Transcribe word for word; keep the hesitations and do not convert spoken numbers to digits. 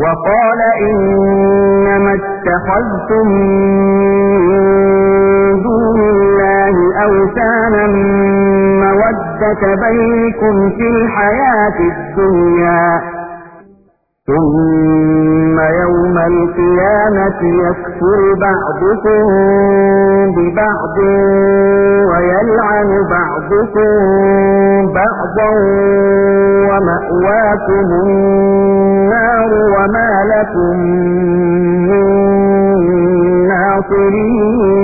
وقال إنما اتخذتم من دون الله أوثانا مودة بينكم في الحياة الدنيا ثم يوم القيامة يكفر بعضكم ببعض ويلعن بعضكم بعضا ومأواكم النار وما لكم من ناصرين.